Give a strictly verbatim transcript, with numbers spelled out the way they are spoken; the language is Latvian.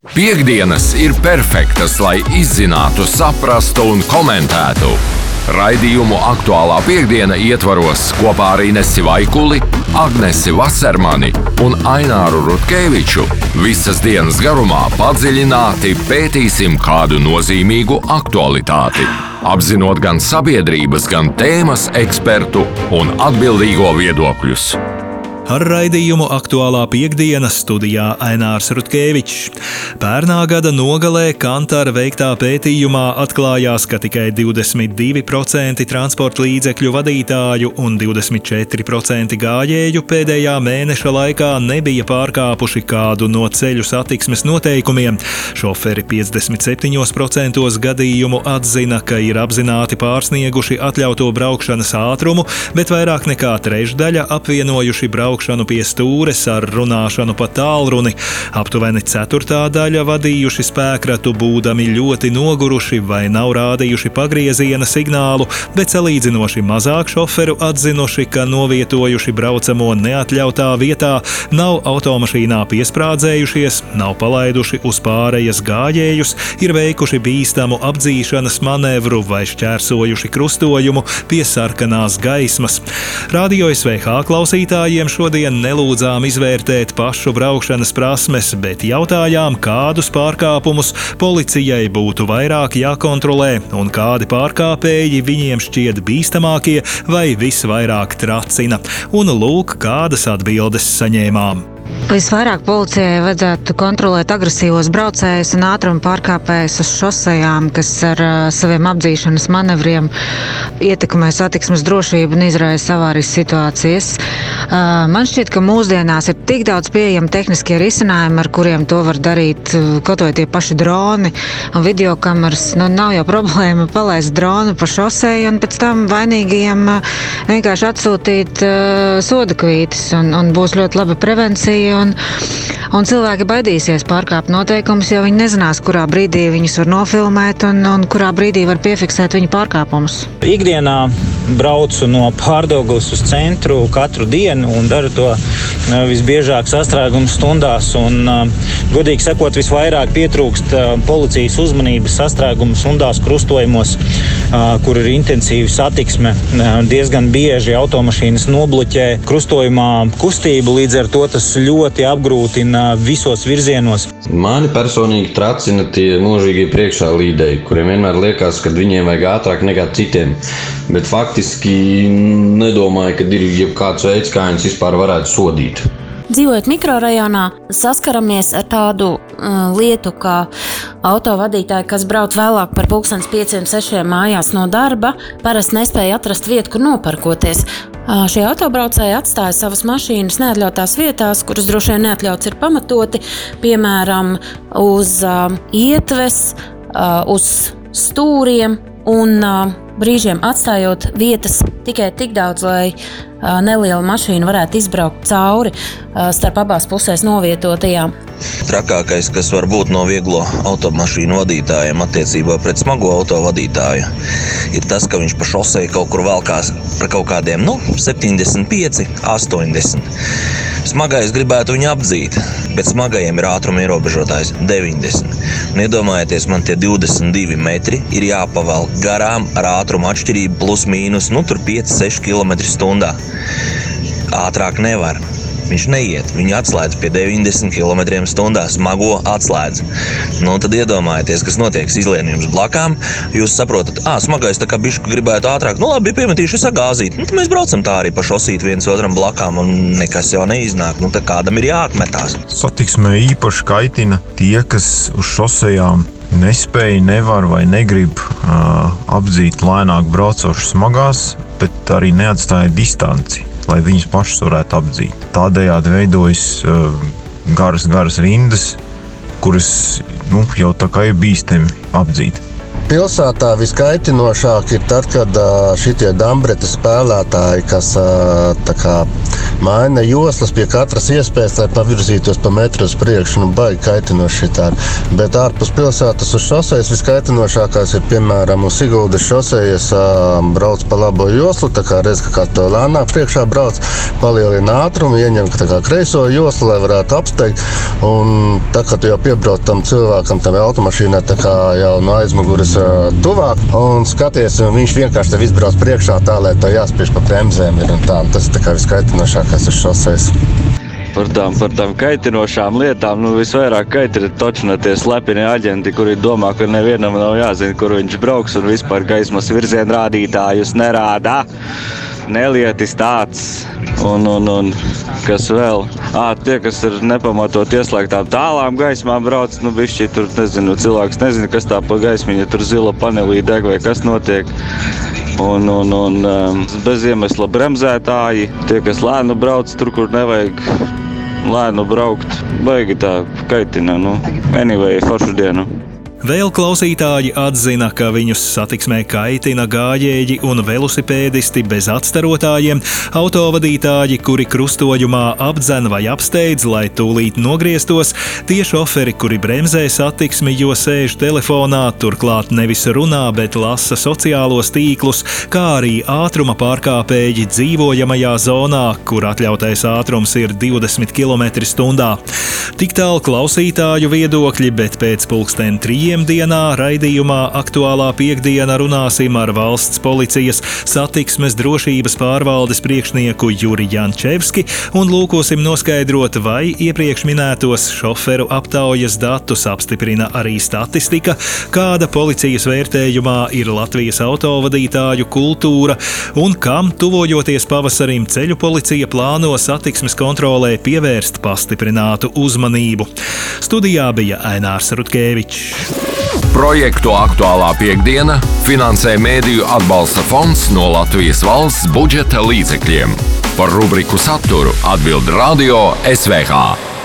Piektdienas ir perfektas, lai izzinātu, saprastu un komentētu. Raidījumu Aktuālā piekdiena ietvaros kopā ar Inesi Vaikuli, Agnesi Vasermani un Aināru Rutkeviču visas dienas garumā padziļināti pētīsim kādu nozīmīgu aktualitāti, apzinot gan sabiedrības, gan tēmas ekspertu un atbildīgo viedokļus. Ar raidījumu Aktuālā piekdiena studijā Ainārs Rutkevičs. Pērnā gada nogalē Kantara veiktā pētījumā atklājās, ka tikai divdesmit divi procenti transporta līdzekļu vadītāju un divdesmit četri procenti gājēju pēdējā mēneša laikā nebija pārkāpuši kādu no ceļu satiksmes noteikumiem. Šoferi piecdesmit septiņos procentos gadījumu atzina, ka ir apzināti pārsnieguši atļauto braukšanas ātrumu, bet vairāk nekā trešdaļa apvienojuši braukšanu pie stūres ar runāšanu pa tālruni. Aptuveni ceturtā daļa vadījuši spēkratu, būdami ļoti noguruši vai nav rādījuši pagrieziena signālu, bet salīdzinoši mazāk šoferu atzinuši, ka novietojuši braucamo neatļautā vietā, nav automašīnā piesprādzējušies, nav palaiduši uz pārejas gājējus, ir veikuši bīstamu apdzīšanas manevru vai šķērsojuši krustojumu pie sarkanās gaismas. Radio S V H klausītājiem šodien nelūdzām izvērtēt pašu braukšanas prasmes, bet jautājām, kādus pārkāpumus policijai būtu vairāk jākontrolē un kādi pārkāpēji viņiem šķiet bīstamākie vai visvairāk tracina. Un lūk, kādas atbildes saņēmām. Visvairāk policijai vajadzētu kontrolēt agresīvos braucējus un ātruma pārkāpējus uz šosejām, kas ar uh, saviem apdzīšanas manevriem ietekmē satiksmes drošību un izraisa avārijas situācijas. Uh, man šķiet, ka mūsdienās ir tik daudz pieejami tehniskie risinājumi, ar kuriem to var darīt uh, kaut vai tie paši droni un videokameras. Nu, nav jau problēma palaist dronu pa šoseju un pēc tam vainīgajiem uh, vienkārši atsūtīt uh, soda kvītis un, un būs ļoti laba prevencija. Un, un cilvēki baidīsies pārkāpt noteikumus, jo viņi nezinās, kurā brīdī viņus var nofilmēt un, un kurā brīdī var piefiksēt viņu pārkāpumus. Ikdienā braucu no Pārdaugavas uz centru katru dienu un daru to visbiežāk sastrēguma stundās. Un, godīgi sakot, visvairāk pietrūkst policijas uzmanības sastrēguma stundās krustojumos, kur ir intensīva satiksme. Diezgan bieži automašīnas nobloķē krustojumā kustību, līdz ar to tas ļoti apgrūtina visos virzienos. Mani personīgi tracina tie mūžīgie priekšā līdēji, kuriem vienmēr liekas, ka viņiem vajag ātrāk nekā citiem. Bet faktiski nedomāju, ka ir jebkāds veids, kā viņus vispār varētu sodīt. Dzīvojot mikrorajonā, saskaramies ar tādu uh, lietu, kā autovadītāji, kas brauc vēlāk par pulkstens pieciem, sešiem mājās no darba, parasti nespēja atrast vietu, kur noparkoties. Uh, šie autobraucēji atstāja savas mašīnas neatļautās vietās, kuras droši vien neatļauts ir pamatoti, piemēram, uz uh, ietves, uh, uz stūriem un uh, brīžiem atstājot vietas tikai tik daudz, lai uh, neliela mašīna varētu izbraukt cauri uh, starp abās pusēs novietotajām. Trakākais, kas var būt no vieglo automašīnu vadītājiem attiecībā pret smago autovadītāju, ir tas, ka viņš pa šoseju kaut kur valkās par kaut kādiem, nu, septiņdesmit pieci, astoņdesmit. Smagais gribētu viņu apdzīt, bet smagajiem ir ātruma ierobežotājs deviņdesmit. Un iedomājieties, man tie divdesmit divi metri ir jāpavelk garām ar ātruma atšķirību plus mīnus, nu, tur pieci seši kilometri stundā. Ātrāk nevar. Viņš neiet, viņu atslēdz pie deviņdesmit kilometriem stundā, smago atslēdz. Nu, tad iedomājieties, kas notiek izlien jums blakām, jūs saprotat, ā, smagais tā kā bišku gribētu ātrāk, nu labi, piemetīšu es agāzīt, nu, tad mēs braucam tā arī pa šosīt viens otram blakām un nekas jau neiznāk, nu, tad kādam ir jāatmetās. Satiksmē īpaši kaitina tie, kas uz šosejām nespēja, nevar vai negrib uh, apdzīt lēnāk braucošas smagās, bet arī neatstāja distanci, lai viņus pašus varētu apdzīt. Tādējādi veidojas uh, garas, garas rindas, kuras nu, jau tā kā ir bīstami apdzīt. Pilsētā viskaitinošāk ir tad, kad uh, šitie dambreta spēlētāji, kas uh, tā kā maina joslas pie katras iespējas, lai pavirzītos pa metru uz priekšu, nu baigi kaitinoši šitādi. Bet ārpus pilsētas uz šosejas viskaitinošākās ir, piemēram, uz Siguldas šosejas brauc pa labo joslu, tā kā redz, ka kāds to lēnāk priekšā brauc, palielina ātrumu, ieņem tā kā kreiso joslu, lai varētu apsteigt, un tā kā tu jau piebrauc tam cilvēkam, tam automašīnā, tā kā jau no aizmuguras tuvāk, un skaties, un viņš vienkārši tev izbrauc priekšā tā, lai to jāspiež pa bremzēm ir un tā. Tas ir tā kā viskaitinošākais uz šosejas. Par tām, par tām kaitinošām lietām, nu visvairāk kaitina točina tie slepeni aģenti, kuri domā, ka nevienam nav jāzina, kur viņš brauks un vispār gaismas virzienu rādītājus nerādā. Nelietis tāds un, un, un kas vēl. Ā, tie, kas ir nepamatot ieslēgtām tālām gaismām brauc, nu bišķi tur, nezinu, cilvēks nezina, kas tā pa gaismiņa, tur zila panelī deg vai kas notiek. Un, un, un um, bez iemesla bremzētāji, tie, kas lēnu brauc tur, kur nevajag lēnu braukt, baigi tā kaitina, nu, anyway, foršu dienu. Vēl klausītāji atzina, ka viņus satiksmē kaitina gājēji un velosipēdisti bez atstarotājiem, autovadītāji, kuri krustojumā apdzen vai apsteidz, lai tūlīt nogrieztos, tie šoferi, kuri bremzē satiksmi, jo sēž telefonā, turklāt nevis runā, bet lasa sociālos tīklus, kā arī ātruma pārkāpēji dzīvojamajā zonā, kur atļautais ātrums ir divdesmit kilometri stundā. Tik tālu klausītāju viedokļi, bet pēc pulksten trījiem dienā raidījumā Aktuālā piekdiena runāsim ar valsts policijas satiksmes drošības pārvaldes priekšnieku Juri Jančevski un lūkosim noskaidrot, vai iepriekš minētos šoferu aptaujas datus apstiprina arī statistika, kāda policijas vērtējumā ir Latvijas autovadītāju kultūra un kam, tuvojoties pavasarim, ceļu policija plāno satiksmes kontrolē pievērst pastiprinātu uzmanību. Studijā bija Ainārs Rutkevičs. Projektu Aktuālā piekdiena finansē Mēdīju atbalsta fonds no Latvijas valsts budžeta līdzekļiem. Par rubriku saturu atbild Radio S V H.